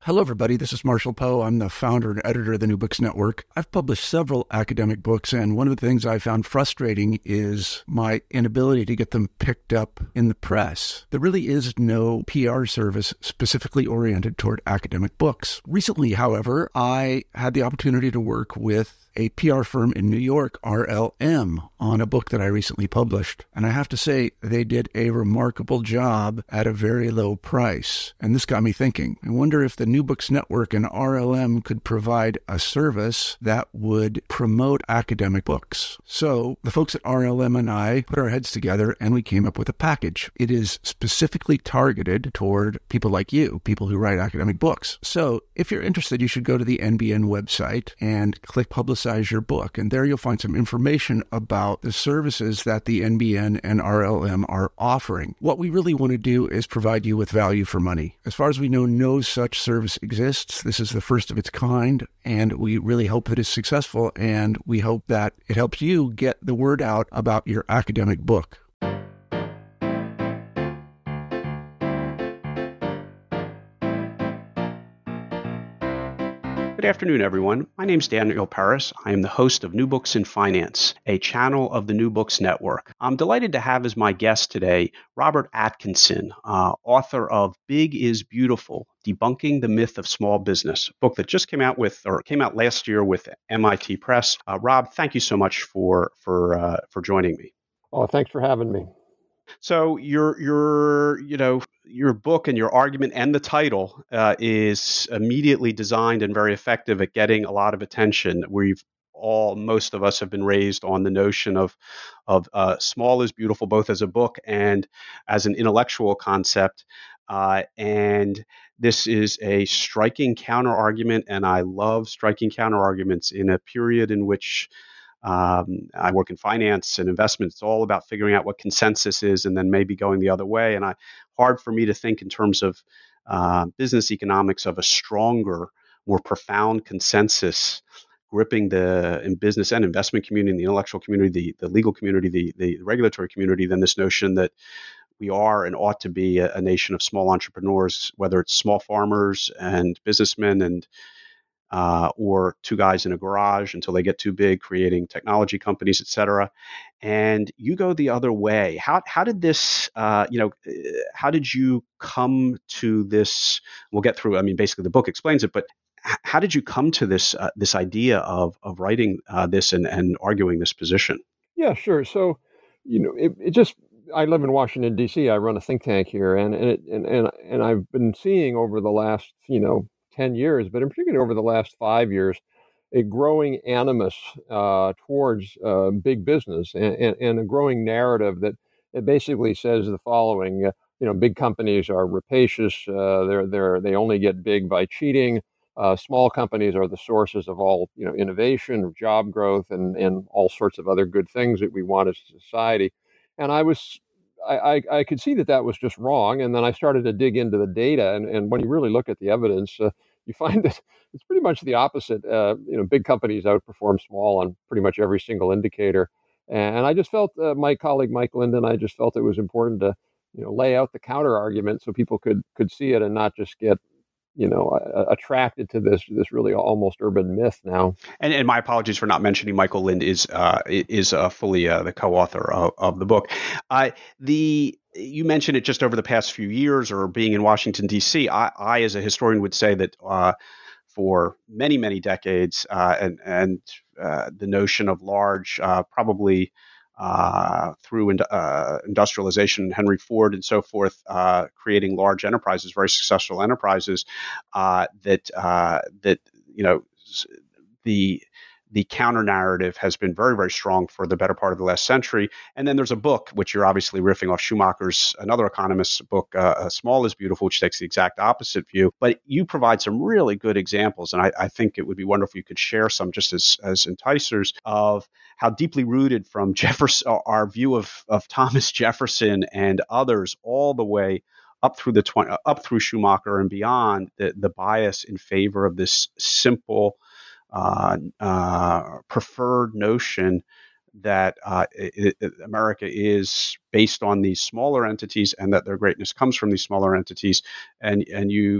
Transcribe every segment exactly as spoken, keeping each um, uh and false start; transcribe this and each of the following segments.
Hello, everybody. This is Marshall Poe. I'm the founder and editor of the New Books Network. I've published several academic books, and one of the things I found frustrating is my inability to get them picked up in the press. There really is no P R service specifically oriented toward academic books. Recently, however, I had the opportunity to work with a P R firm in New York, R L M, on a book that I recently published. And I have to say, they did a remarkable job at a very low price. And this got me thinking. I wonder if the New Books Network and R L M could provide a service that would promote academic books. So the folks at R L M and I put our heads together and we came up with a package. It is specifically targeted toward people like you, people who write academic books. So if you're interested, you should go to the N B N website and click Publicize your book. And there you'll find some information about the services that the N B N and R L M are offering. What we really want to do is provide you with value for money. As far as we know, no such service exists. This is the first of its kind, and we really hope that it's successful, and we hope that it helps you get the word out about your academic book. Good afternoon, everyone. My name is Daniel Paris. I am the host of New Books in Finance, a channel of the New Books Network. I'm delighted to have as my guest today Robert Atkinson, uh, author of Big is Beautiful: Debunking the Myth of Small Business, a book that just came out with, or came out last year with M I T Press. Uh, Rob, thank you so much for for uh, for joining me. Oh, thanks for having me. So your your you know your book and your argument and the title uh, is immediately designed and very effective at getting a lot of attention. We've all most of us have been raised on the notion of of uh, small is beautiful, both as a book and as an intellectual concept. Uh, and this is a striking counter argument, and I love striking counter arguments in a period in which Um, I work in finance and investments. It's all about figuring out what consensus is and then maybe going the other way. And I hard for me to think in terms of uh, business economics of a stronger, more profound consensus gripping the in business and investment community, the intellectual community, the, the legal community, the, the regulatory community than this notion that we are and ought to be a, a nation of small entrepreneurs, whether it's small farmers and businessmen and Uh, or two guys in a garage until they get too big, creating technology companies, et cetera. And you go the other way. How how did this, uh, you know, how did you come to this? We'll get through. I mean, basically, the book explains it, but h- how did you come to this uh, this idea of of writing uh, this and and arguing this position? Yeah, sure. So, you know, it, it just I live in Washington D C. I run a think tank here, and and it, and and and I've been seeing over the last, you know, ten years, but in particular over the last five years, a growing animus uh, towards uh, big business and, and, and a growing narrative that it basically says the following: uh, you know, big companies are rapacious. Uh, they're they're they only get big by cheating. Uh, small companies are the sources of all, you know, innovation, job growth, and and all sorts of other good things that we want as a society. And I was I, I, I could see that that was just wrong. And then I started to dig into the data. And, and when you really look at the evidence, uh, you find that it's pretty much the opposite. Uh, you know, big companies outperform small on pretty much every single indicator. And I just felt, uh, my colleague Mike Linden, I just felt it was important to, you know, lay out the counter argument so people could could see it and not just get, you know, uh, attracted to this this really almost urban myth now. And, and my apologies for not mentioning Michael Lind is uh, is uh, fully uh, the co-author of, of the book. Uh, the you mentioned it just over the past few years, or being in Washington D C. I, I as a historian, would say that uh, for many many decades, uh, and and uh, the notion of large, uh, probably. Uh, through in, uh, industrialization, Henry Ford and so forth, uh, creating large enterprises, very successful enterprises, uh, that uh, that you know the the counter narrative has been very, very strong for the better part of the last century. And then there's a book, which you're obviously riffing off Schumacher's, another economist's book, uh, Small is Beautiful, which takes the exact opposite view. But you provide some really good examples. And I, I think it would be wonderful if you could share some just as, as enticers of how deeply rooted from Jefferson, our view of, of Thomas Jefferson and others, all the way up through the twenty, up through Schumacher and beyond, the, the bias in favor of this simple, Uh, uh, preferred notion that uh, it, it, America is based on these smaller entities, and that their greatness comes from these smaller entities. And and you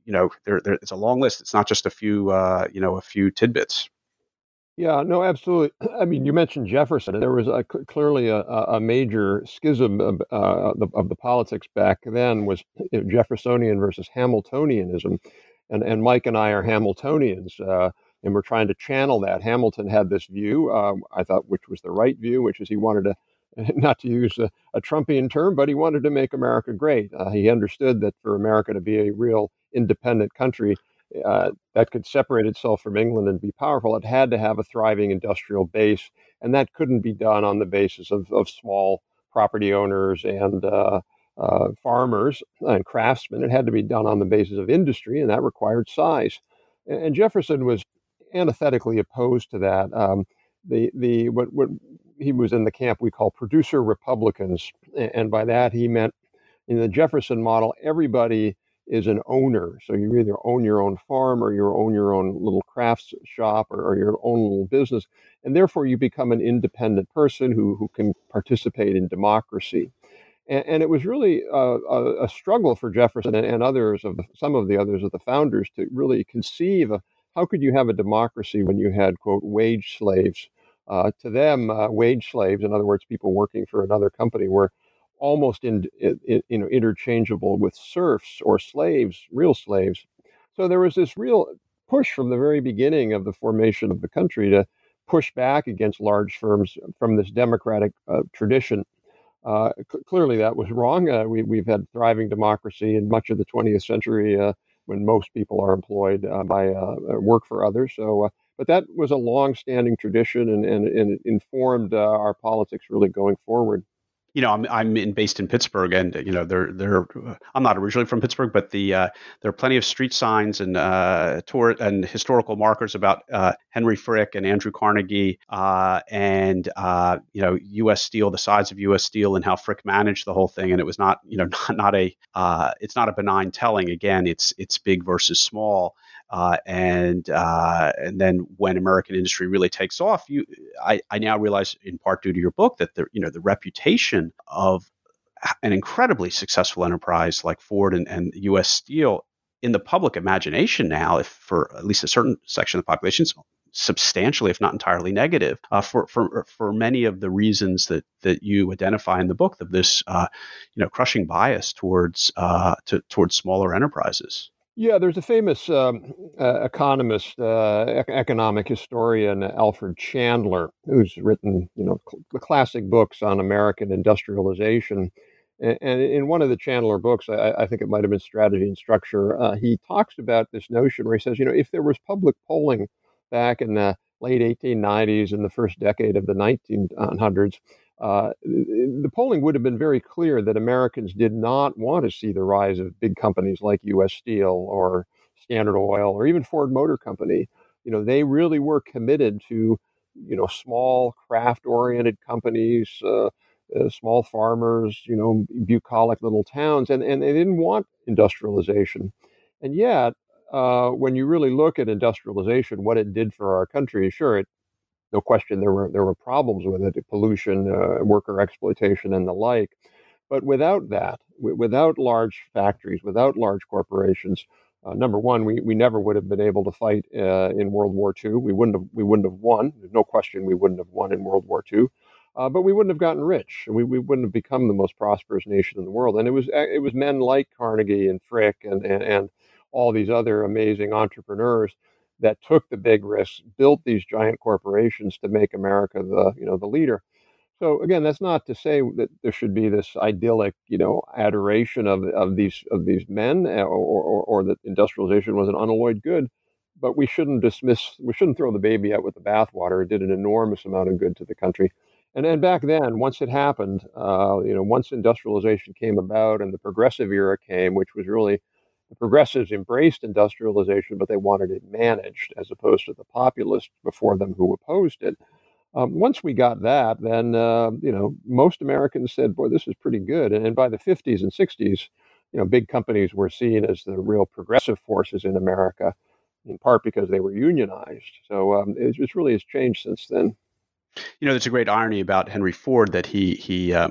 you know, there, there, it's a long list. It's not just a few, uh, you know, a few tidbits. Yeah, no, absolutely. I mean, you mentioned Jefferson, and there was a, clearly a, a major schism of, uh, the, of the politics back then was you know, Jeffersonian versus Hamiltonianism. And, and Mike and I are Hamiltonians, uh, and we're trying to channel that. Hamilton had this view, uh, I thought, which was the right view, which is he wanted to, not to use a, a Trumpian term, but he wanted to make America great. Uh, he understood that for America to be a real independent country, Uh, that could separate itself from England and be powerful, it had to have a thriving industrial base, and that couldn't be done on the basis of, of small property owners and uh, uh, farmers and craftsmen. It had to be done on the basis of industry, and that required size. And, and Jefferson was antithetically opposed to that. Um, the the what what he was in the camp we call producer Republicans, and by that he meant in the Jefferson model, everybody is an owner. So you either own your own farm or you own your own little crafts shop or, or your own little business. And therefore you become an independent person who, who can participate in democracy. And, and it was really a, a, a struggle for Jefferson and, and others of the, some of the others of the founders to really conceive of how could you have a democracy when you had, quote, wage slaves. Uh, to them, uh, wage slaves, in other words, people working for another company, were almost in, in, you know, interchangeable with serfs or slaves, real slaves. So there was this real push from the very beginning of the formation of the country to push back against large firms from this democratic uh, tradition. Uh, c- clearly, that was wrong. Uh, we, we've had thriving democracy in much of the twentieth century uh, when most people are employed uh, by uh, work for others. So, uh, but that was a long-standing tradition, and, and, and it informed uh, our politics really going forward. You know, I'm I'm in, based in Pittsburgh, and you know, there there I'm not originally from Pittsburgh, but the uh, there are plenty of street signs and uh, tour and historical markers about uh, Henry Frick and Andrew Carnegie, uh, and uh, you know, U S Steel, the size of U S Steel, and how Frick managed the whole thing. And it was not, you know, not not a uh, it's not a benign telling. Again, it's it's big versus small. Uh, and uh, and then when American industry really takes off, you, I, I now realize, in part due to your book, that the you know the reputation of an incredibly successful enterprise like Ford and, and U S Steel in the public imagination now, if for at least a certain section of the population, is substantially, if not entirely, negative uh, for for for many of the reasons that that you identify in the book of this uh, you know crushing bias towards uh, to, towards smaller enterprises. Yeah, there's a famous um, uh, economist, uh, ec- economic historian, Alfred Chandler, who's written, you know, cl- the classic books on American industrialization. And, and in one of the Chandler books, I, I think it might have been Strategy and Structure, uh, he talks about this notion where he says, you know, if there was public polling back in the late eighteen nineties and the first decade of the nineteen hundreds, Uh, the polling would have been very clear that Americans did not want to see the rise of big companies like U S Steel or Standard Oil or even Ford Motor Company. You know, they really were committed to, you know, small craft-oriented companies, uh, uh, small farmers, you know, bucolic little towns, and, and they didn't want industrialization. And yet, uh, when you really look at industrialization, what it did for our country, sure, it no question there were there were problems with it, pollution, uh, worker exploitation, and the like. But without that, w- without large factories, without large corporations, uh, number one, we, we never would have been able to fight uh, in World War Two. We wouldn't have we wouldn't have won. There's no question we wouldn't have won in World War Two. Uh, but we wouldn't have gotten rich. We, we wouldn't have become the most prosperous nation in the world. And it was it was men like Carnegie and Frick and and, and all these other amazing entrepreneurs that took the big risks, built these giant corporations to make America the, you know, the leader. So again, that's not to say that there should be this idyllic, you know, adoration of of these of these men, or or, or that industrialization was an unalloyed good. But we shouldn't dismiss, we shouldn't throw the baby out with the bathwater. It did an enormous amount of good to the country. And then back then, once it happened, uh, you know, once industrialization came about and the progressive era came, which was really the progressives embraced industrialization, but they wanted it managed as opposed to the populists before them who opposed it. Um, once we got that, then uh, you know most Americans said, "Boy, this is pretty good." And, and by the fifties and sixties, you know, big companies were seen as the real progressive forces in America, in part because they were unionized. So um, it just really has changed since then. You know, there's a great irony about Henry Ford that he he uh,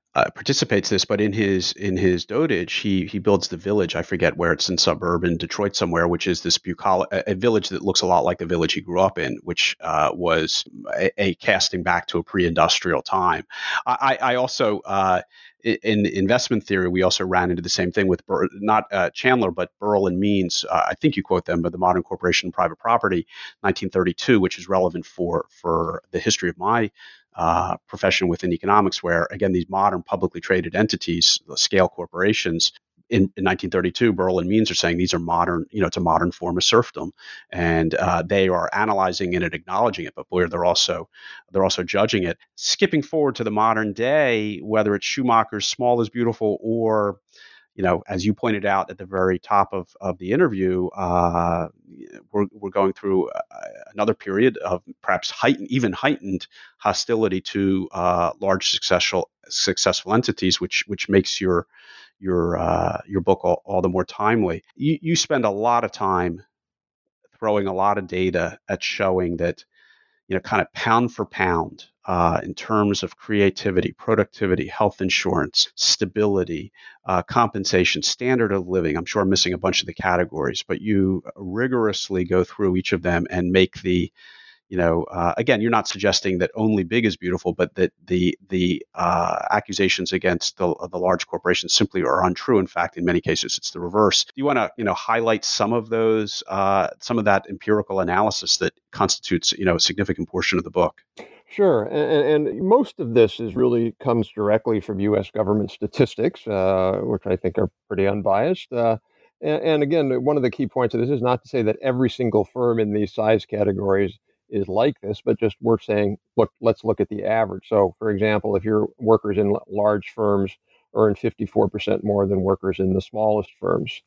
uh, participates this, but in his in his dotage, he he builds the village. I forget where it's in suburban Detroit somewhere, which is this bucolic, a, a village that looks a lot like the village he grew up in, which uh, was a, a casting back to a pre-industrial time. I, I also. Uh, in investment theory, we also ran into the same thing with Bur- not uh, Chandler, but Burrell and Means. Uh, I think you quote them, but the Modern Corporation and Private Property, nineteen thirty-two, which is relevant for for the history of my uh, profession within economics, where again these modern publicly traded entities, the scale corporations. In, in nineteen thirty-two, Burrell and Means are saying these are modern, you know, it's a modern form of serfdom, and uh, they are analyzing it and acknowledging it, but where they're also they're also judging it. Skipping forward to the modern day, whether it's Schumacher's Small is Beautiful or, you know, as you pointed out at the very top of, of the interview, uh, we're, we're going through uh, another period of perhaps heightened, even heightened hostility to uh, large successful successful entities, which which makes your your uh, your book all, all the more timely. You, you spend a lot of time throwing a lot of data at showing that, you know, kind of pound for pound, uh, in terms of creativity, productivity, health insurance, stability, uh, compensation, standard of living. I'm sure I'm missing a bunch of the categories, but you rigorously go through each of them and make the, you know, uh, again, you're not suggesting that only big is beautiful, but that the the uh, accusations against the the large corporations simply are untrue. In fact, in many cases, it's the reverse. Do you want to, you know, highlight some of those, uh, some of that empirical analysis that constitutes, you know, a significant portion of the book? Sure, and, and most of this is really comes directly from U S government statistics, uh, which I think are pretty unbiased. Uh, and, and again, one of the key points of this is not to say that every single firm in these size categories is like this, but just we're saying, look, let's look at the average. So, for example, if your workers in large firms earn fifty-four percent more than workers in the smallest firms.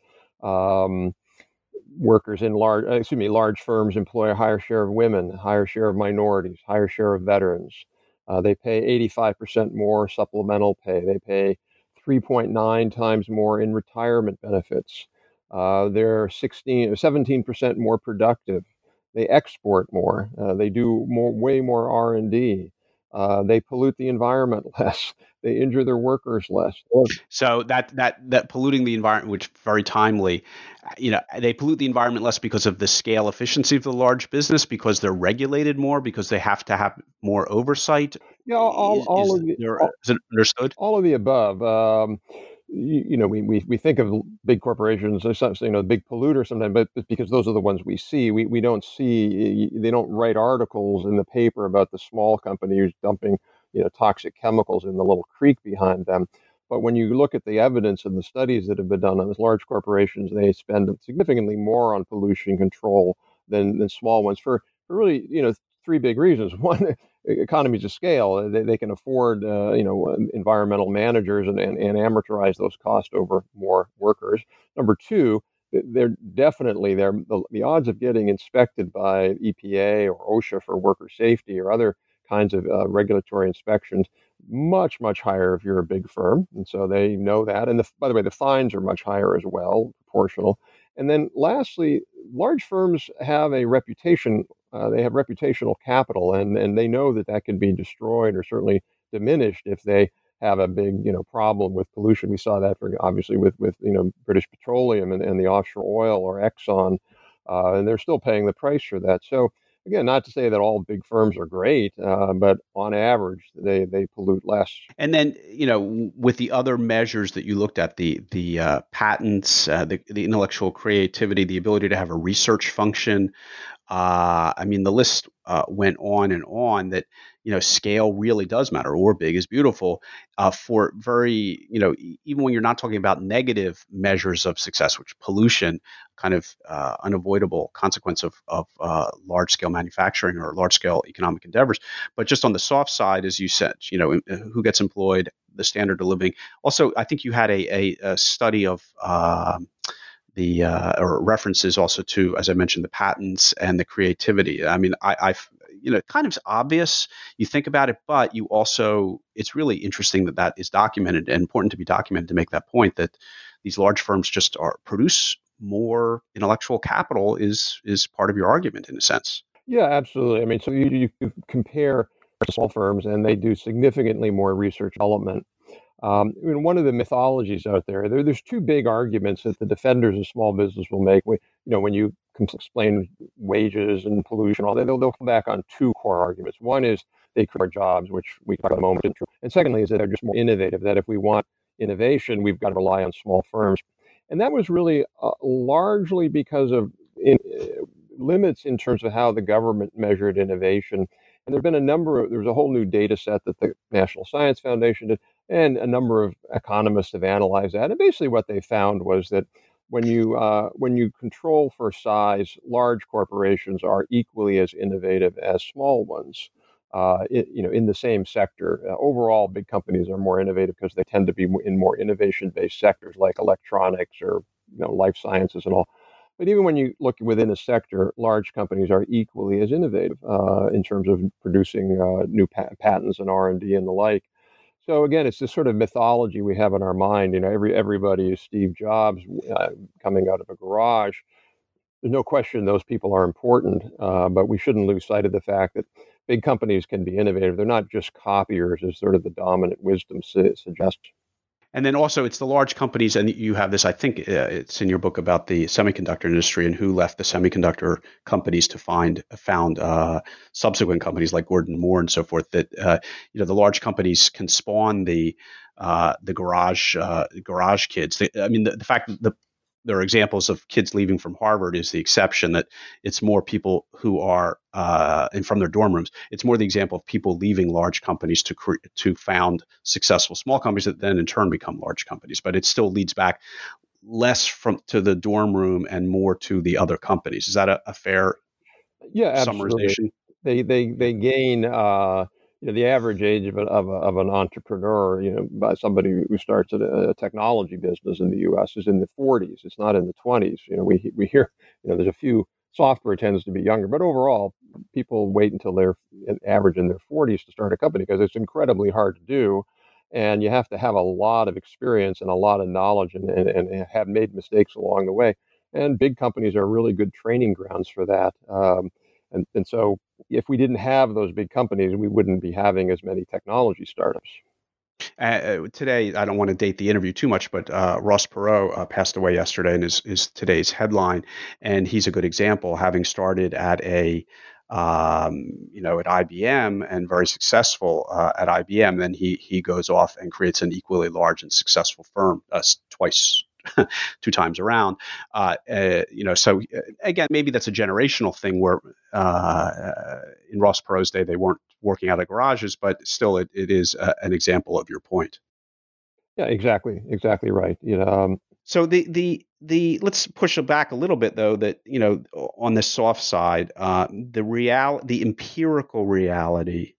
Um, workers in large, uh, excuse me, large firms employ a higher share of women, a higher share of minorities, higher share of veterans. Uh, they pay eighty-five percent more supplemental pay. They pay three point nine times more in retirement benefits. Uh, they're sixteen, seventeen percent more productive. They export more. Uh, they do more, way more R and D. Uh, they pollute the environment less. They injure their workers less. So that that that polluting the environment, which very timely, you know, they pollute the environment less because of the scale efficiency of the large business, because they're regulated more, because they have to have more oversight. Yeah, all, Is, all is, of the there, all, is it understood? all of the above. Um, you, you know, we, we we think of big corporations as something, you know, big polluter sometimes, but because those are the ones we see. We we don't see. They don't write articles in the paper about the small company who's dumping, you know, toxic chemicals in the little creek behind them. But when you look at the evidence and the studies that have been done on these large corporations, they spend significantly more on pollution control than, than small ones for, for really, you know, three big reasons. One, economies of scale. They, they can afford, uh, you know, environmental managers and, and, and amortize those costs over more workers. Number two, they're definitely they're, the, the odds of getting inspected by E P A or OSHA for worker safety or other kinds of uh, regulatory inspections much, much higher if you're a big firm. And so they know that. And the, by the way, the fines are much higher as well, proportional. And then lastly, large firms have a reputation. Uh, they have reputational capital, and, and they know that that can be destroyed or certainly diminished if they have a big, you know, problem with pollution. We saw that, for, obviously, with, with you know, British Petroleum and, and the offshore oil or Exxon, uh, and they're still paying the price for that. So again, not to say that all big firms are great, uh, but on average, they, they pollute less. And then, you know, with the other measures that you looked at, the the uh, patents, uh, the, the intellectual creativity, the ability to have a research function, uh, I mean, the list uh, went on and on that, you know, scale really does matter, or big is beautiful, uh, for very, you know, even when you're not talking about negative measures of success, which pollution, kind of uh, unavoidable consequence of, of uh, large scale manufacturing or large scale economic endeavors. But just on the soft side, as you said, you know, who gets employed, the standard of living. Also, I think you had a, a, a study of uh, the uh, or references also to, as I mentioned, the patents and the creativity. I mean, I, I've, you know, kind of obvious, you think about it, but you also, it's really interesting that that is documented and important to be documented to make that point that these large firms just are produce more intellectual capital is is part of your argument in a sense. Yeah, absolutely. I mean, so you, you compare small firms and they do significantly more research development. Um, I mean, one of the mythologies out there, there, there's two big arguments that the defenders of small business will make. We, you know, when you can explain wages and pollution, all that, they'll, they'll come back on two core arguments. One is they create jobs, which we talk about in a moment. And secondly is that they're just more innovative, that if we want innovation, we've got to rely on small firms. And that was really uh, largely because of in, uh, limits in terms of how the government measured innovation. And there have been a number of, there's a whole new data set that the National Science Foundation did, and a number of economists have analyzed that. And basically what they found was that when you uh, when you control for size, large corporations are equally as innovative as small ones. Uh, it, you know, in the same sector. Uh, overall, big companies are more innovative because they tend to be in more innovation-based sectors like electronics or you know life sciences and all. But even when you look within a sector, large companies are equally as innovative uh, in terms of producing uh, new pat- patents and R and D and the like. So again, it's this sort of mythology we have in our mind. You know, every everybody is Steve Jobs uh, coming out of a garage. There's no question those people are important, uh, but we shouldn't lose sight of the fact that big companies can be innovative. They're not just copiers, as sort of the dominant wisdom su- suggests. And then also it's the large companies, and you have this, I think uh, it's in your book about the semiconductor industry and who left the semiconductor companies to find found uh, subsequent companies like Gordon Moore and so forth, that uh, you know the large companies can spawn the uh, the garage uh, garage kids. They, I mean, the, the fact that the there are examples of kids leaving from Harvard is the exception, that it's more people who are uh, and from their dorm rooms. It's more the example of people leaving large companies to cre- to found successful small companies that then in turn become large companies. But it still leads back less from to the dorm room and more to the other companies. Is that a, a fair yeah, absolutely. summarization? They they they gain. Uh, you know, the average age of, a, of, a, of an entrepreneur, you know, by somebody who starts a, a technology business in the U S is in the forties. It's not in the twenties. You know, we we hear, you know, there's a few, software tends to be younger, but overall, people wait until they're average in their forties to start a company because it's incredibly hard to do. And you have to have a lot of experience and a lot of knowledge and, and, and have made mistakes along the way. And big companies are really good training grounds for that. Um, and, and so if we didn't have those big companies, we wouldn't be having as many technology startups. Uh, today, I don't want to date the interview too much, but uh, Ross Perot uh, passed away yesterday and is, is today's headline. And he's a good example, having started at a, um, you know, at I B M and very successful uh, at I B M. Then he he goes off and creates an equally large and successful firm uh, twice. two times around, uh, uh, you know. So uh, again, maybe that's a generational thing where uh, in Ross Perot's day they weren't working out of garages, but still, it, it is uh, an example of your point. Yeah, exactly, exactly right. You know, um, so the the the let's push it back a little bit though. That you know, on the soft side, uh, the real the empirical reality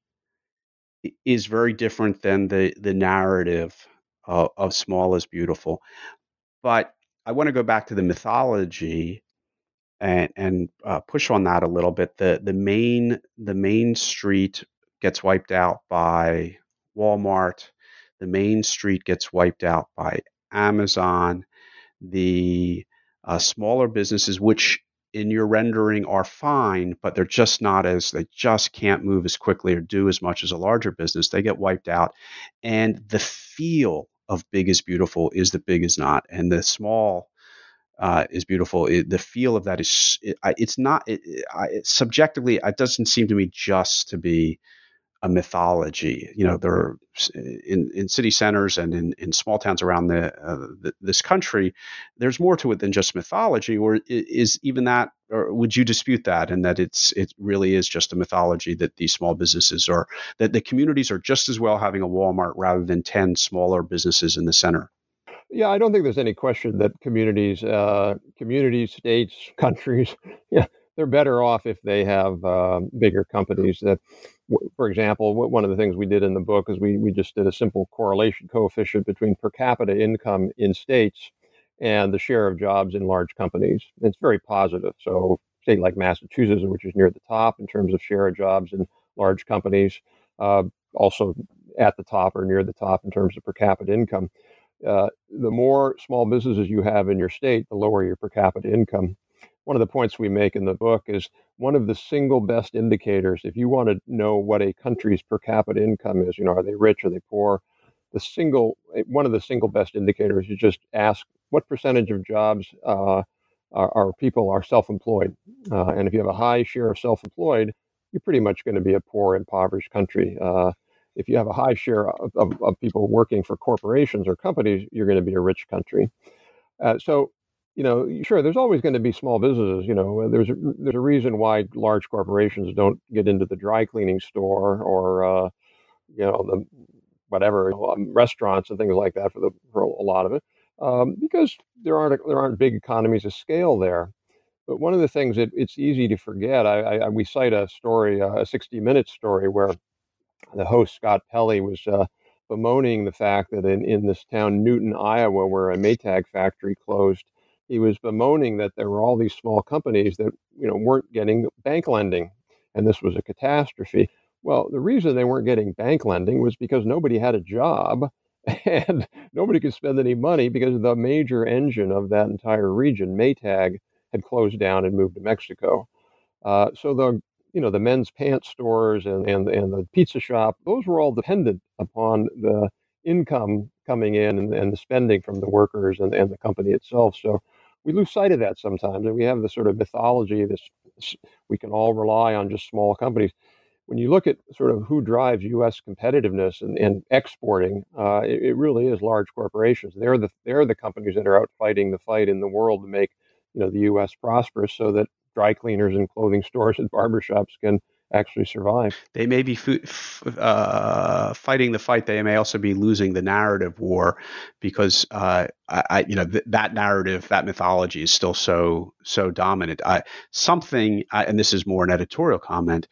is very different than the the narrative of, of small is beautiful. But I want to go back to the mythology and and uh, push on that a little bit. The the main the main street gets wiped out by Walmart. The main street gets wiped out by Amazon. The uh, smaller businesses, which in your rendering are fine, but they're just not as they just can't move as quickly or do as much as a larger business. They get wiped out, and the feel of big is beautiful is that big is not, and the small uh, is beautiful. It, the feel of that is it, it's not it, I, it, subjectively. It doesn't seem to me just to be a mythology. You know, there are in, in city centers and in, in small towns around the, uh, the this country, there's more to it than just mythology. Or is even that, or would you dispute that? And that it's it really is just a mythology that these small businesses are, that the communities are just as well having a Walmart rather than ten smaller businesses in the center. Yeah, I don't think there's any question that communities, uh, communities, states, countries, yeah, they're better off if they have uh, bigger companies. That, for example, one of the things we did in the book is we we just did a simple correlation coefficient between per capita income in states and the share of jobs in large companies. And it's very positive. So, a state like Massachusetts, which is near the top in terms of share of jobs in large companies, uh, also at the top or near the top in terms of per capita income. Uh, the more small businesses you have in your state, the lower your per capita income. One of the points we make in the book is one of the single best indicators, if you want to know what a country's per capita income is, you know, are they rich, are they poor? the single, one of the single best indicators is just ask what percentage of jobs uh, are, are people are self-employed. Uh, and if you have a high share of self-employed, you're pretty much going to be a poor, impoverished country. Uh, if you have a high share of, of, of people working for corporations or companies, you're going to be a rich country. Uh, so, you know, sure, there's always going to be small businesses. You know, there's a, there's a reason why large corporations don't get into the dry cleaning store or, uh, you know, the whatever um, restaurants and things like that for the for a lot of it, um, because there aren't there aren't big economies of scale there. But one of the things that it's easy to forget, I, I we cite a story, uh, a sixty minutes story, where the host Scott Pelley was uh, bemoaning the fact that in, in this town, Newton, Iowa, where a Maytag factory closed, he was bemoaning that there were all these small companies that you know weren't getting bank lending, and this was a catastrophe. Well, the reason they weren't getting bank lending was because nobody had a job and nobody could spend any money because the major engine of that entire region, Maytag, had closed down and moved to Mexico. Uh, so the you know the men's pants stores and, and and the pizza shop, those were all dependent upon the income coming in and, and the spending from the workers and, and the company itself. So we lose sight of that sometimes, and we have this sort of mythology. This we can all rely on just small companies. When you look at sort of who drives U S competitiveness and, and exporting, uh, it, it really is large corporations. They're the they're the companies that are out fighting the fight in the world to make you know the U S prosperous, so that dry cleaners and clothing stores and barbershops can actually survive. They may be uh, fighting the fight. They may also be losing the narrative war, because uh, I, I, you know, th- that narrative, that mythology is still so so dominant. I, something, I, and this is more an editorial comment.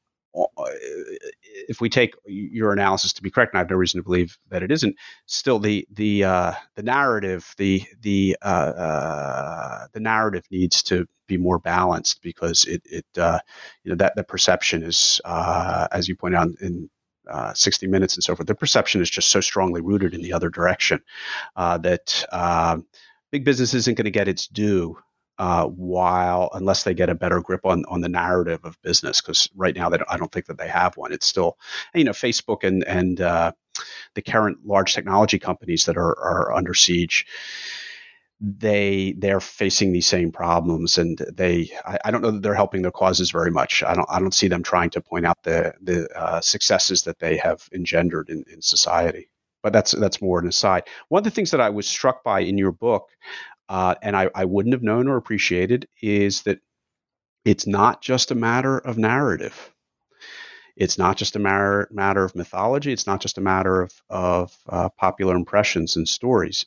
If we take your analysis to be correct, and I have no reason to believe that it isn't, still the the uh, the narrative the the uh, uh, the narrative needs to be more balanced, because it it uh, you know that the perception is uh, as you point out in uh, sixty minutes and so forth, the perception is just so strongly rooted in the other direction uh, that uh, big business isn't going to get its due. Uh, while unless they get a better grip on on the narrative of business, because right now they don't, I don't think that they have one. It's still, you know, Facebook and and uh, the current large technology companies that are are under siege. They they're facing these same problems, and they I, I don't know that they're helping their causes very much. I don't I don't see them trying to point out the the uh, successes that they have engendered in, in society. But that's that's more an aside. One of the things that I was struck by in your book, Uh, and I, I wouldn't have known or appreciated, is that it's not just a matter of narrative. It's not just a matter, matter of mythology. It's not just a matter of, of uh, popular impressions and stories.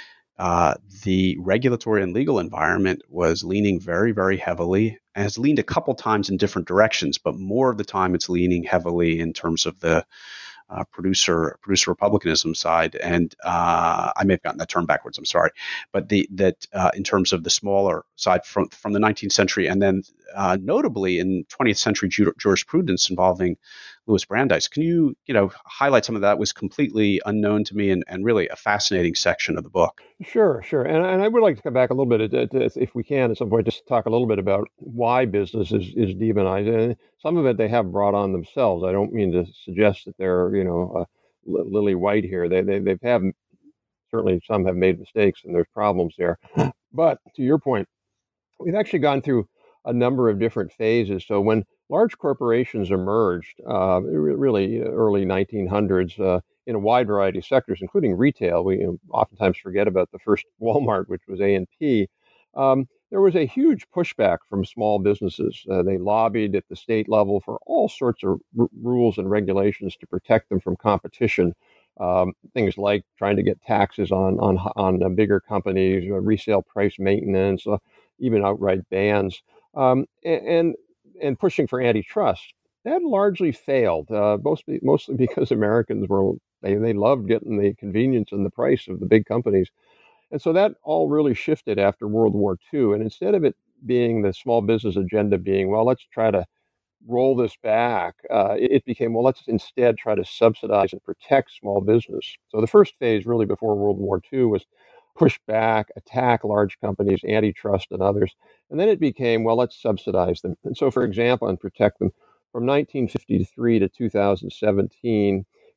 Uh, the regulatory and legal environment was leaning very, very heavily, and has leaned a couple times in different directions, but more of the time it's leaning heavily in terms of the Uh, producer producer republicanism side, and uh, I may have gotten that term backwards. I'm sorry, but the that uh, in terms of the smaller side from from the nineteenth century, and then uh, notably in twentieth century ju- jurisprudence involving Louis Brandeis. Can you you know highlight some of that? Was completely unknown to me, and, and really a fascinating section of the book. Sure, sure, and and I would like to come back a little bit, to, to, if we can, at some point, just talk a little bit about why business is, is demonized, and some of it they have brought on themselves. I don't mean to suggest that they're you know uh, lily white here. They they they've have certainly some have made mistakes, and there's problems there. But to your point, we've actually gone through a number of different phases. So when large corporations emerged, uh, really early nineteen hundreds, uh, in a wide variety of sectors, including retail, we you know, oftentimes forget about the first Walmart, which was A and P. Um, there was a huge pushback from small businesses. Uh, they lobbied at the state level for all sorts of r- rules and regulations to protect them from competition. Um, things like trying to get taxes on on on uh, bigger companies, uh, resale price maintenance, uh, even outright bans, um, and, and and pushing for antitrust. That largely failed, uh, mostly mostly because Americans were they they loved getting the convenience and the price of the big companies, and so that all really shifted after World War Two. And instead of it being the small business agenda being, well, let's try to roll this back, uh, it, it became, well, let's instead try to subsidize and protect small business. So the first phase, really before World War Two, was push back, attack large companies, antitrust and others. And then it became, well, let's subsidize them. And so, for example, and protect them from nineteen fifty-three to two thousand seventeen,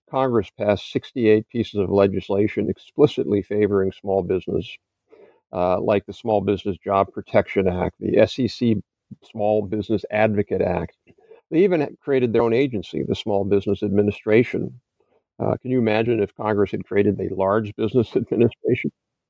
Congress passed sixty-eight pieces of legislation explicitly favoring small business, uh, like the Small Business Job Protection Act, the S E C Small Business Advocate Act. They even created their own agency, the Small Business Administration. Uh, can you imagine if Congress had created the Large Business Administration?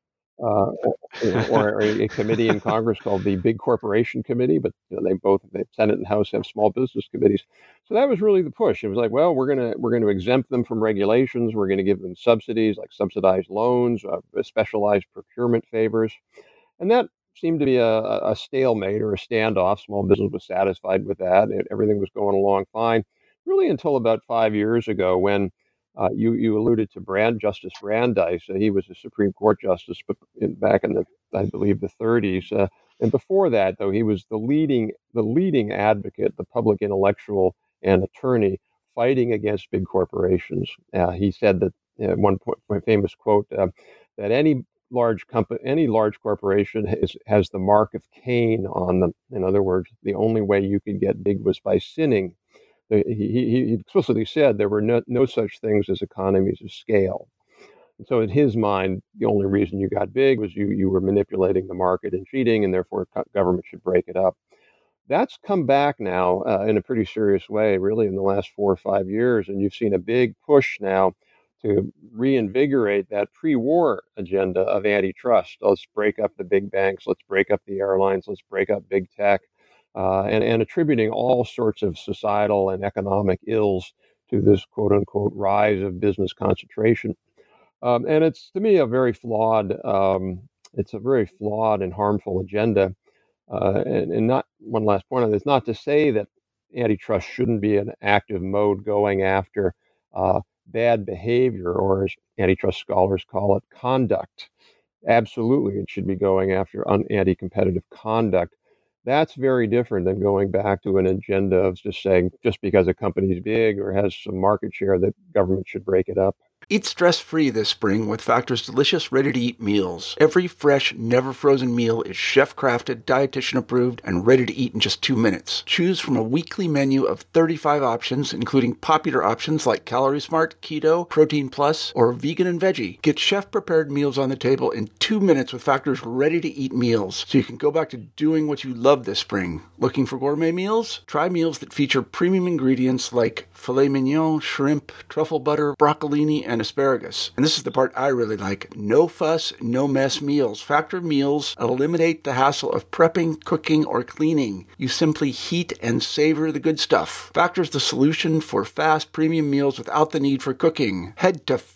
Uh, you know, or a, a committee in Congress called the Big Corporation Committee, but you know, they both, the Senate and House have small business committees. So that was really the push. It was like, well, we're gonna we're gonna exempt them from regulations. We're going to give them subsidies, like subsidized loans, uh, specialized procurement favors, and that seemed to be a, a stalemate or a standoff. Small business was satisfied with that, and everything was going along fine, really until about five years ago when. Uh, you you alluded to Brand Justice Brandeis. Uh, he was a Supreme Court justice, but in, back in the I believe the thirties. Uh, and before that, though, he was the leading the leading advocate, the public intellectual and attorney fighting against big corporations. Uh, he said that uh, one point, my famous quote uh, that any large company, any large corporation has has the mark of Cain on them. In other words, the only way you could get big was by sinning. He, he, he explicitly said there were no, no such things as economies of scale. And so in his mind, the only reason you got big was you, you were manipulating the market and cheating, and therefore government should break it up. That's come back now uh, in a pretty serious way, really, in the last four or five years. And you've seen a big push now to reinvigorate that pre-war agenda of antitrust. Let's break up the big banks. Let's break up the airlines. Let's break up big tech. Uh, and, and attributing all sorts of societal and economic ills to this quote unquote rise of business concentration. Um, and it's, to me, a very flawed, um, it's a very flawed and harmful agenda. Uh, and, and not one last point on this, not to say that antitrust shouldn't be an active mode going after uh, bad behavior, or as antitrust scholars call it, conduct. Absolutely, it should be going after un- anti-competitive conduct. That's very different than going back to an agenda of just saying just because a company is big or has some market share that government should break it up. Eat stress-free this spring with Factor's delicious, ready-to-eat meals. Every fresh, never-frozen meal is chef-crafted, dietitian-approved, and ready to eat in just two minutes. Choose from a weekly menu of thirty-five options, including popular options like Calorie Smart, Keto, Protein Plus, or Vegan and Veggie. Get chef-prepared meals on the table in two minutes with Factor's ready-to-eat meals, so you can go back to doing what you love this spring. Looking for gourmet meals? Try meals that feature premium ingredients like filet mignon, shrimp, truffle butter, broccolini, and asparagus. And this is the part I really like. No fuss, no mess meals. Factor meals eliminate the hassle of prepping, cooking, or cleaning. You simply heat and savor the good stuff. Factor's the solution for fast premium meals without the need for cooking. Head to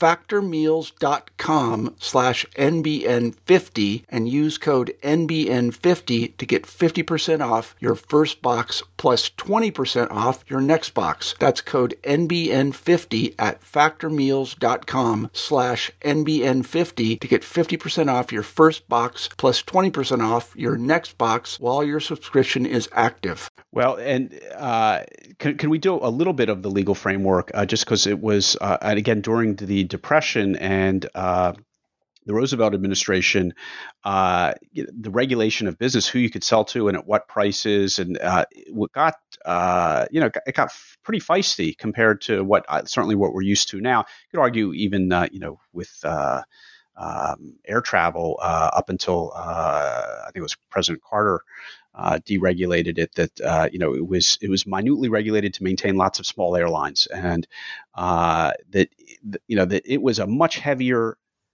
factormeals.com slash NBN50 and use code N B N fifty to get fifty percent off your first box plus twenty percent off your next box. That's code N B N fifty at factormeals.com slash N B N fifty to get fifty percent off your first box plus twenty percent off your next box while your subscription is active. Well, and uh, can, can we do a little bit of the legal framework uh, just because it was, uh, and again, during the Depression and uh, the Roosevelt administration, uh, the regulation of business, who you could sell to and at what prices, and uh, what got, uh, you know, it got pretty feisty compared to what uh, certainly what we're used to now. You could argue even, uh, you know, with uh, um, air travel uh, up until uh, I think it was President Carter uh, deregulated it. That uh, you know it was it was minutely regulated to maintain lots of small airlines, and uh, that you know that it was a much heavier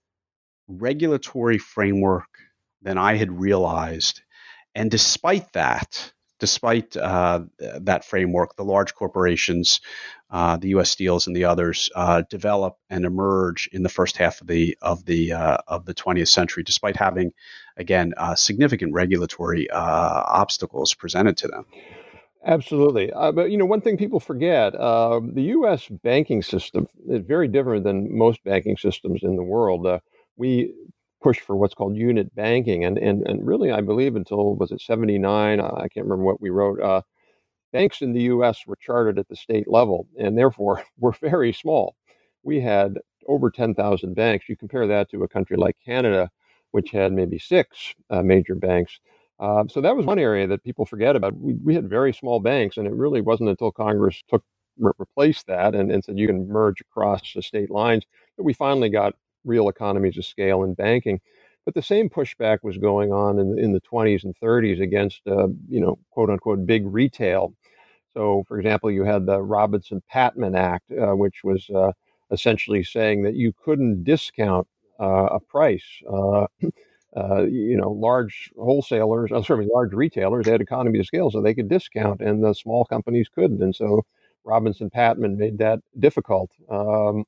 regulatory framework than I had realized. And despite that, despite uh, that framework, the large corporations, uh, the U S Steels and the others, uh, develop and emerge in the first half of the of the uh, of the twentieth century, despite having, again, uh, significant regulatory uh, obstacles presented to them. Absolutely. Uh, but, you know, one thing people forget, uh, the U S banking system is very different than most banking systems in the world. Uh, we pushed for what's called unit banking. And, and, and really, I believe until, was it seventy-nine? I can't remember what we wrote. Uh, banks in the U S were chartered at the state level and therefore were very small. We had over ten thousand banks. You compare that to a country like Canada, which had maybe six uh, major banks. Uh, so that was one area that people forget about. We, we had very small banks, and it really wasn't until Congress took re- replaced that and, and said you can merge across the state lines. But we finally got real economies of scale in banking. But the same pushback was going on in, in the twenties and thirties against, uh, you know, quote unquote, big retail. So, for example, you had the Robinson-Patman Act, uh, which was uh, essentially saying that you couldn't discount uh, a price. Uh, uh, you know, large wholesalers, uh, sorry, large retailers, they had economy of scale, so they could discount, and the small companies couldn't. And so Robinson-Patman made that difficult. Um,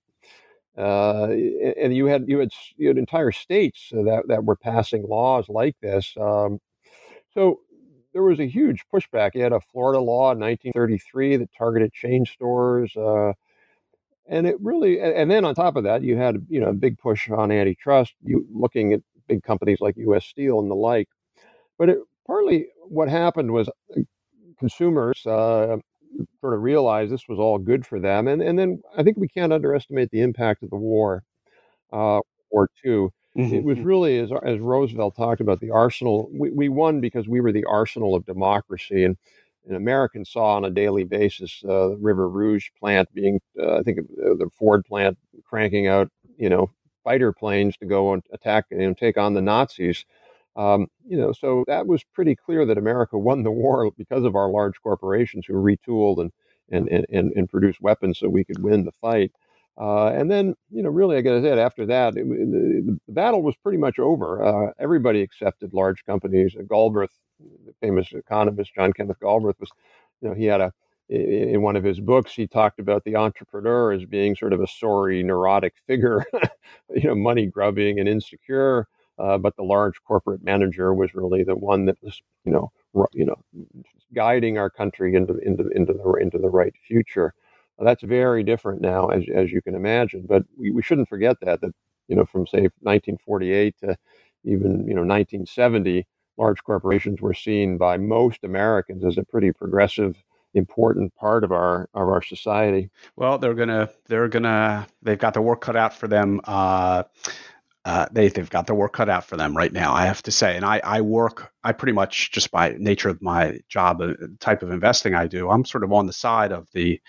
uh, and you had you had you had entire states that that were passing laws like this. Um, so there was a huge pushback. You had a Florida law in nineteen thirty-three that targeted chain stores, uh, and it really. And then on top of that, you had you know a big push on antitrust. You looking at big companies like U S Steel and the like. But it, partly what happened was consumers uh, sort of realized this was all good for them, and and then I think we can't underestimate the impact of the war, uh, War Two. It was Mm-hmm. really, as as Roosevelt talked about, the arsenal. We, we won because we were the arsenal of democracy, and, and Americans saw on a daily basis uh, the River Rouge plant being, uh, I think, uh, the Ford plant cranking out, you know, fighter planes to go and attack and you know, take on the Nazis. Um, you know, so that was pretty clear that America won the war because of our large corporations who retooled and and and, and produced weapons so we could win the fight. Uh, and then, you know, really, like I said, after that, it, the, the battle was pretty much over. Uh, everybody accepted large companies. Galbraith, the famous economist John Kenneth Galbraith, was, you know, he had a in one of his books, he talked about the entrepreneur as being sort of a sorry, neurotic figure, you know, money grubbing and insecure. Uh, but the large corporate manager was really the one that was, you know, r- you know, guiding our country into into into the into the right future. Uh, that's very different now, as as you can imagine. But we, we shouldn't forget that that you know from say nineteen forty-eight to even you know nineteen seventy, large corporations were seen by most Americans as a pretty progressive, important part of our of our society. Well, they're gonna they're gonna they've got the work cut out for them. Uh, Uh, they, they've got their work cut out for them right now, I have to say. And I, I work, I pretty much, just by nature of my job, uh, type of investing I do, I'm sort of on the side of the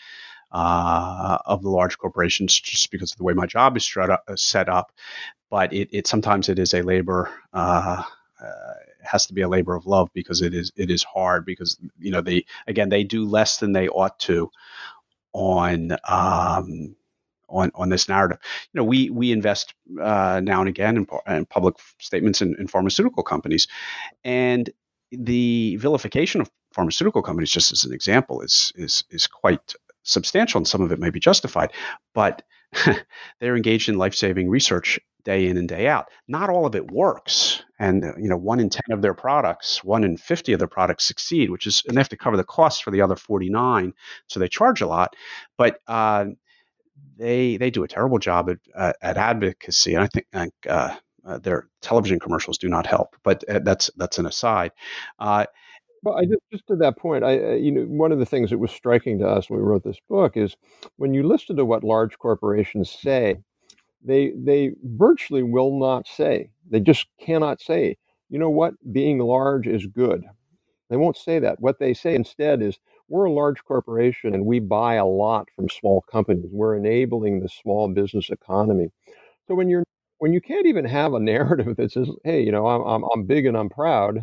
uh, of the large corporations just because of the way my job is up, set up. But it, it sometimes it is a labor, uh, uh, has to be a labor of love because it is it is hard because, you know, they, again, they do less than they ought to on um, on on this narrative. You know, we we invest uh, now and again in, in public statements in, in pharmaceutical companies, and the vilification of pharmaceutical companies, just as an example, is is is quite substantial, and some of it may be justified. But they're engaged in life-saving research day in and day out. Not all of it works, and you know, one in ten of their products, one in fifty of their products succeed, which is, and they have to cover the costs for the other forty-nine, so they charge a lot. But uh, they they do a terrible job at, uh, at advocacy, and I think uh, uh, their television commercials do not help. But uh, that's that's an aside. Uh, Well, I just, just to that point, I uh, you know one of the things that was striking to us when we wrote this book is when you listen to what large corporations say, they they virtually will not say. They just cannot say, you know what, being large is good. They won't say that. What they say instead is, we're a large corporation and we buy a lot from small companies. We're enabling the small business economy. So when you're when you can't even have a narrative that says, hey, you know, I'm I'm, I'm big and I'm proud.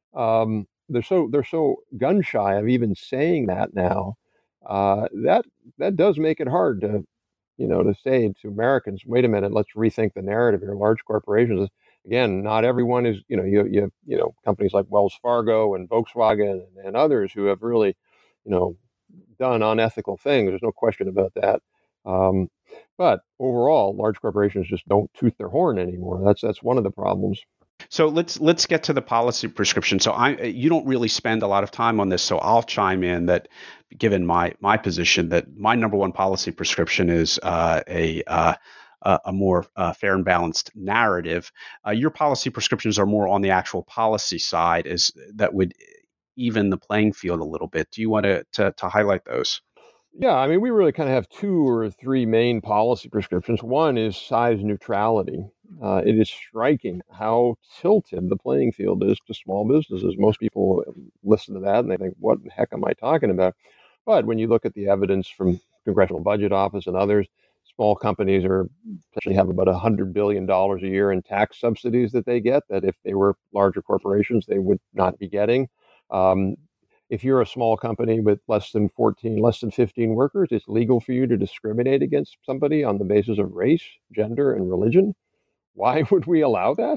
Um, they're so they're so gun shy of even saying that now. Uh, that that does make it hard to, you know, to say to Americans, wait a minute, let's rethink the narrative here. Large corporations, again, not everyone is, you know, you you you know, companies like Wells Fargo and Volkswagen and, and others who have really, you know, done unethical things. There's no question about that. Um, but overall, large corporations just don't toot their horn anymore. That's that's one of the problems. So let's let's get to the policy prescription. So I you don't really spend a lot of time on this, so I'll chime in that, given my my position, that my number one policy prescription is uh, a uh, a more uh, fair and balanced narrative. Uh, your policy prescriptions are more on the actual policy side, is that would even the playing field a little bit. Do you want to to, to highlight those? Yeah, I mean, we really kind of have two or three main policy prescriptions. One is size neutrality. Uh, it is striking how tilted the playing field is to small businesses. Most people listen to that and they think, what the heck am I talking about? But when you look at the evidence from Congressional Budget Office and others, small companies are actually have about one hundred billion dollars a year in tax subsidies that they get that if they were larger corporations, they would not be getting. Um, if you're a small company with less than fourteen, less than fifteen workers, it's legal for you to discriminate against somebody on the basis of race, gender, and religion. Why would we allow that?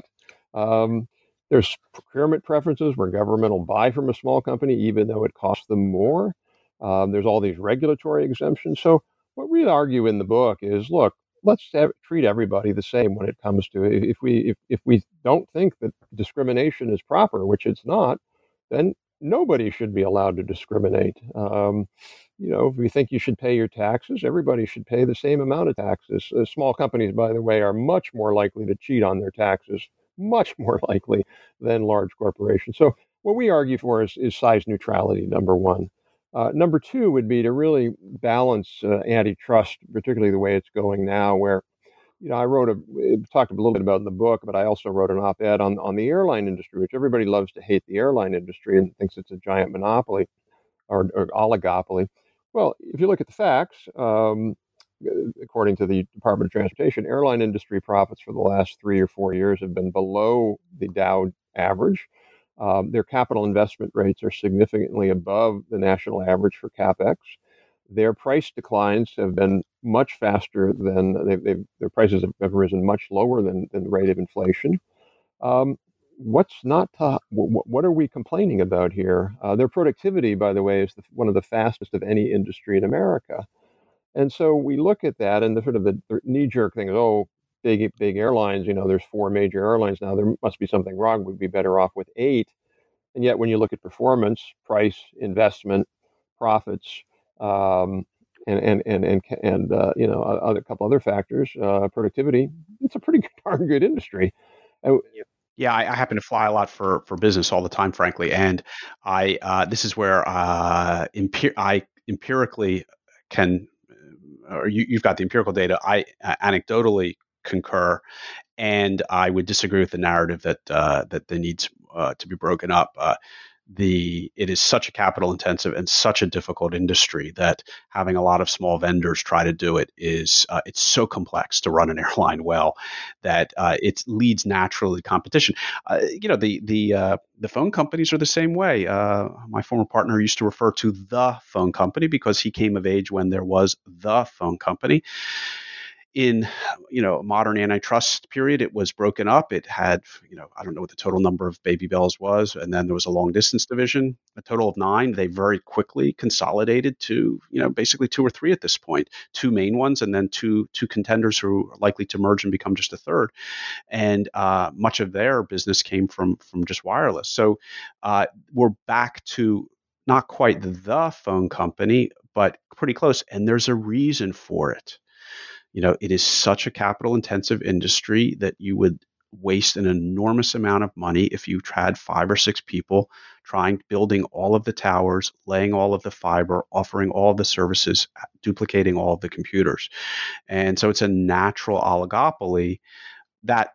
Um, there's procurement preferences where government will buy from a small company even though it costs them more. Um, there's all these regulatory exemptions. So what we argue in the book is, look, let's have, treat everybody the same when it comes to it. If we if, if we don't think that discrimination is proper, which it's not, then nobody should be allowed to discriminate. Um, you know, if we think you should pay your taxes, everybody should pay the same amount of taxes. Uh, small companies, by the way, are much more likely to cheat on their taxes, much more likely than large corporations. So what we argue for is, is size neutrality, number one. Uh, number two would be to really balance uh, antitrust, particularly the way it's going now, where, you know, I wrote a, talked a little bit about in the book, but I also wrote an op-ed on, on the airline industry, which everybody loves to hate the airline industry and thinks it's a giant monopoly or, or oligopoly. Well, if you look at the facts, um, according to the Department of Transportation, airline industry profits for the last three or four years have been below the Dow average. Um, their capital investment rates are significantly above the national average for CapEx. Their price declines have been much faster than they've, they've, their prices have risen much lower than, than the rate of inflation. Um, what's not to, what are we complaining about here? Uh, their productivity, by the way, is the, one of the fastest of any industry in America. And so we look at that, and the sort of the, the knee-jerk thing is, oh, big big airlines. You know, there's four major airlines now. There must be something wrong. We'd be better off with eight. And yet, when you look at performance, price, investment, profits, um, and and and and, and uh, you know, a, a couple other factors, uh, productivity, it's a pretty darn good industry. And, Yeah, I, I happen to fly a lot for, for business all the time, frankly, and I uh, this is where uh, empi- I empirically can, or you, you've got the empirical data. I uh, anecdotally concur, and I would disagree with the narrative that uh, that there needs uh, to be broken up. Uh, the it is such a capital intensive and such a difficult industry that having a lot of small vendors try to do it is uh, it's so complex to run an airline well that uh, it leads naturally to competition. Uh, you know, the the uh, the phone companies are the same way. Uh, my former partner used to refer to the phone company because he came of age when there was the phone company. In, you know, modern antitrust period, it was broken up. It had, you know, I don't know what the total number of Baby Bells was, and then there was a long distance division, a total of nine. They very quickly consolidated to, you know, basically two or three at this point, two main ones, and then two two contenders who are likely to merge and become just a third. And uh, much of their business came from from just wireless. So uh, we're back to not quite the phone company, but pretty close. And there's a reason for it. You know, it is such a capital intensive industry that you would waste an enormous amount of money if you had five or six people trying, building all of the towers, laying all of the fiber, offering all of the services, duplicating all of the computers. And so it's a natural oligopoly that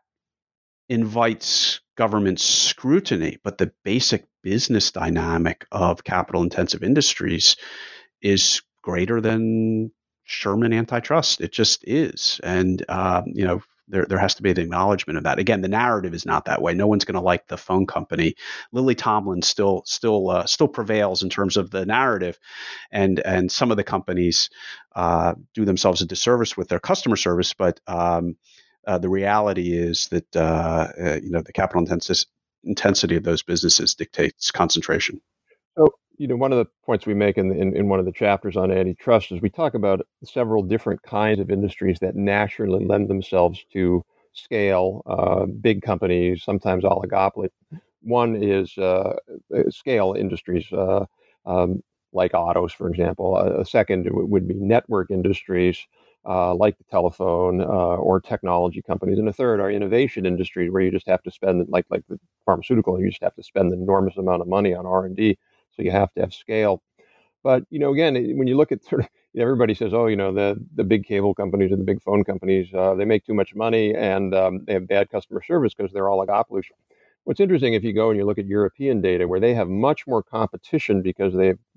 invites government scrutiny, but the basic business dynamic of capital intensive industries is greater than Sherman antitrust. It just is. And, um, you know, there there has to be an acknowledgement of that. Again, the narrative is not that way. No one's going to like the phone company. Lily Tomlin still still uh, still prevails in terms of the narrative. And and some of the companies uh, do themselves a disservice with their customer service. But um, uh, the reality is that, uh, uh, you know, the capital intensis- intensity of those businesses dictates concentration. So, you know, one of the points we make in, the, in in one of the chapters on antitrust is we talk about several different kinds of industries that naturally lend themselves to scale, uh, big companies, sometimes oligopoly. One is uh, scale industries, uh, um, like autos, for example. A second would be network industries, uh, like the telephone uh, or technology companies. And a third are innovation industries, where you just have to spend, like like the pharmaceutical, you just have to spend an enormous amount of money on R and D. So you have to have scale. But, you know, again, when you look at sort of, everybody says, oh, you know, the, the big cable companies or the big phone companies, uh, they make too much money and um, they have bad customer service because they're oligopolies. What's interesting, if you go and you look at European data, where they have much more competition because they've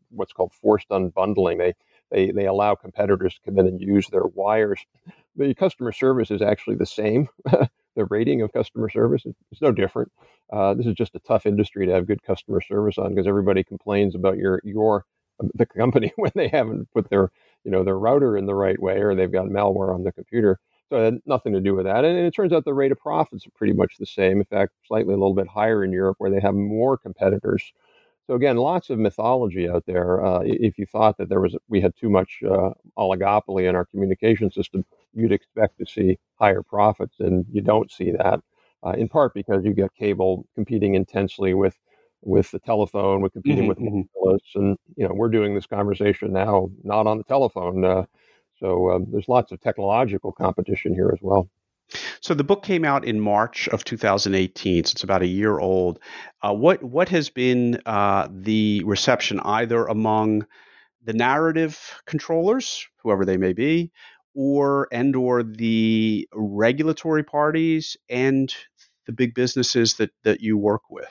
what's called forced unbundling. They they they allow competitors to come in and use their wires. The customer service is actually the same. The rating of customer service is it's no different. Uh, this is just a tough industry to have good customer service on because everybody complains about your your the company when they haven't put their you know their router in the right way or they've got malware on the computer. So it had nothing to do with that. And, and it turns out the rate of profits are pretty much the same. In fact, slightly a little bit higher in Europe where they have more competitors. So again, lots of mythology out there. Uh, if you thought that there was we had too much uh, oligopoly in our communication system, you'd expect to see higher profits, and you don't see that. Uh, in part because you get cable competing intensely with with the telephone, with competing Mm-hmm, with mm-hmm. wireless, and you know we're doing this conversation now not on the telephone. Uh, so um, there's lots of technological competition here as well. So the book came out in March of two thousand eighteen, so it's about a year old. Uh, what what has been uh, the reception either among the narrative controllers, whoever they may be, or and or the regulatory parties and the big businesses that that you work with,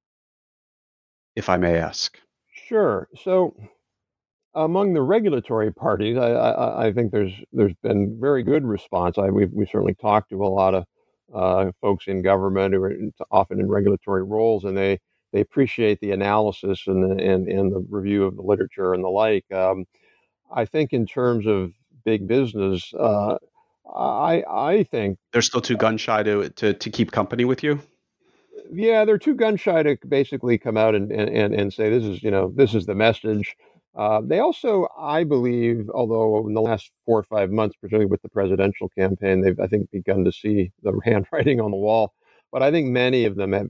if I may ask? Sure. So among the regulatory parties, I, I, I think there's there's been very good response. I we we certainly talked to a lot of uh, folks in government who are often in regulatory roles, and they they appreciate the analysis and the, and and the review of the literature and the like. Um, I think in terms of big business, uh, I I think They're still too gun shy to, to to keep company with you. yeah, they're too gun shy to basically come out and, and, and say this is you know this is the message. Uh, they also, I believe, although in the last four or five months, particularly with the presidential campaign, they've I think begun to see the handwriting on the wall. But I think many of them have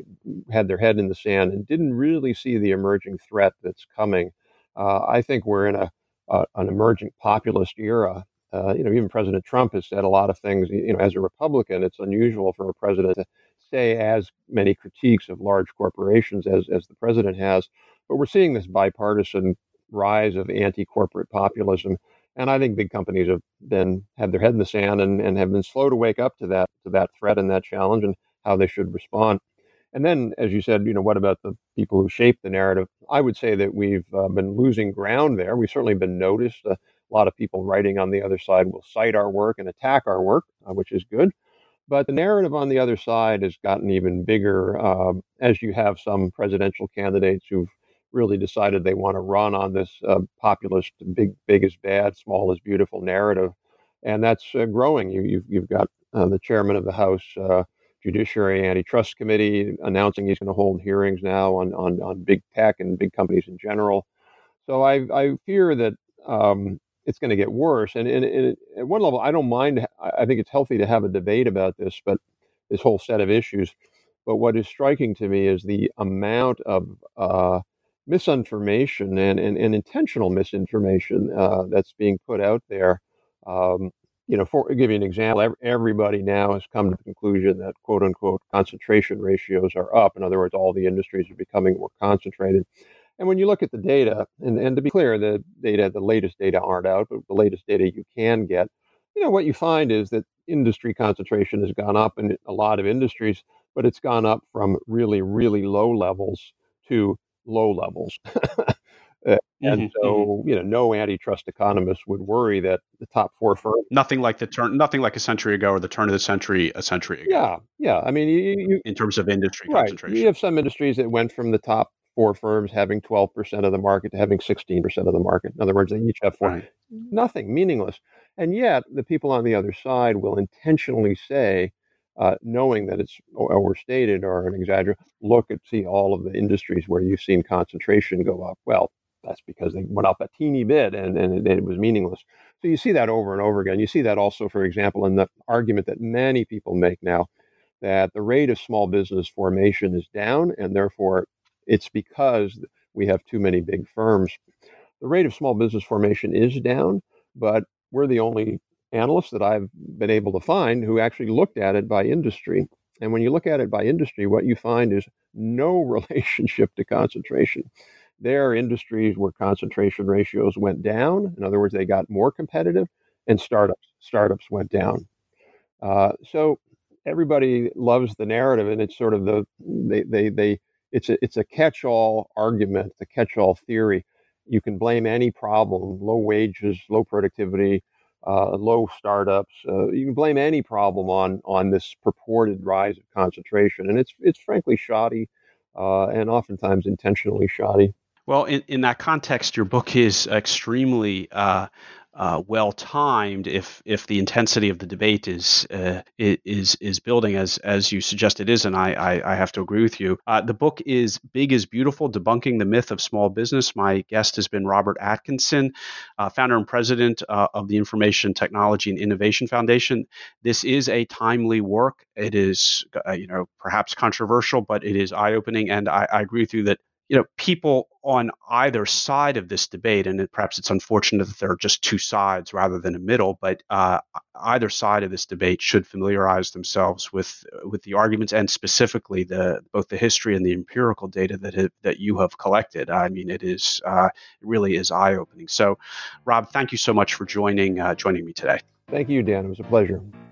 had their head in the sand and didn't really see the emerging threat that's coming. Uh, I think we're in a, a an emerging populist era. Uh, you know, even President Trump has said a lot of things. You know, as a Republican, it's unusual for a president to say as many critiques of large corporations as as the president has. But we're seeing this bipartisan rise of anti-corporate populism, and I think big companies have been have their head in the sand and, and have been slow to wake up to that to that threat and that challenge and how they should respond. And then, as you said, you know, what about the people who shape the narrative? I would say that we've uh, been losing ground there. We've certainly been noticed. Uh, a lot of people writing on the other side will cite our work and attack our work, uh, which is good. But the narrative on the other side has gotten even bigger uh, as you have some presidential candidates who've really decided they want to run on this uh, populist big big is bad, small is beautiful narrative, and that's uh, growing. You, you've you've got uh, the chairman of the House uh, Judiciary Antitrust Committee announcing he's going to hold hearings now on, on on big tech and big companies in general. So I I fear that um, it's going to get worse. And, and, and at one level, I don't mind. I think it's healthy to have a debate about this, but this whole set of issues. But what is striking to me is the amount of uh, misinformation and, and, and intentional misinformation uh, that's being put out there. Um, you know, for I'll give you an example, everybody now has come to the conclusion that quote unquote concentration ratios are up. In other words, all the industries are becoming more concentrated. And when you look at the data, and, and to be clear, the data, the latest data aren't out, but the latest data you can get, you know, what you find is that industry concentration has gone up in a lot of industries, but it's gone up from really, really low levels to low levels. Uh, and Mm-hmm, so, mm-hmm. you know, no antitrust economist would worry that the top four firms. Nothing like the turn, nothing like a century ago or the turn of the century a century ago. Yeah, yeah. I mean, you, you, in terms of industry right. You concentration. have some industries that went from the top four firms having twelve percent of the market to having sixteen percent of the market. In other words, they each have four. Right. Nothing, meaningless. And yet, the people on the other side will intentionally say, uh, knowing that it's overstated or an exaggeration, look and see all of the industries where you've seen concentration go up. Well, that's because they went up a teeny bit and, and it, it was meaningless. So you see that over and over again. You see that also, for example, in the argument that many people make now that the rate of small business formation is down, and therefore it's because we have too many big firms. The rate of small business formation is down, but we're the only analysts that I've been able to find who actually looked at it by industry. And when you look at it by industry, what you find is no relationship to concentration. There are industries where concentration ratios went down. In other words, they got more competitive, and startups startups went down. Uh, so everybody loves the narrative, and it's sort of the they they they it's a it's a catch-all argument, the catch-all theory. you can blame any problem, low wages, low productivity, uh, low startups. Uh, you can blame any problem on on this purported rise of concentration, and it's it's frankly shoddy, uh, and oftentimes intentionally shoddy. Well, in, in that context, your book is extremely uh, uh, well timed. If if the intensity of the debate is uh, is is building as as you suggest it is, and I I, I have to agree with you. Uh, the book is Big is Beautiful: Debunking the Myth of Small Business. My guest has been Robert Atkinson, uh, founder and president uh, of the Information Technology and Innovation Foundation. This is a timely work. It is uh, you know perhaps controversial, but it is eye opening, and I, I agree with you that. You know, people on either side of this debate, and it, perhaps it's unfortunate that there are just two sides rather than a middle, but uh, either side of this debate should familiarize themselves with with the arguments and specifically the both the history and the empirical data that have, that you have collected. I mean, it is uh, it really is eye opening. So, Rob, thank you so much for joining uh, joining me today. Thank you, Dan. It was a pleasure.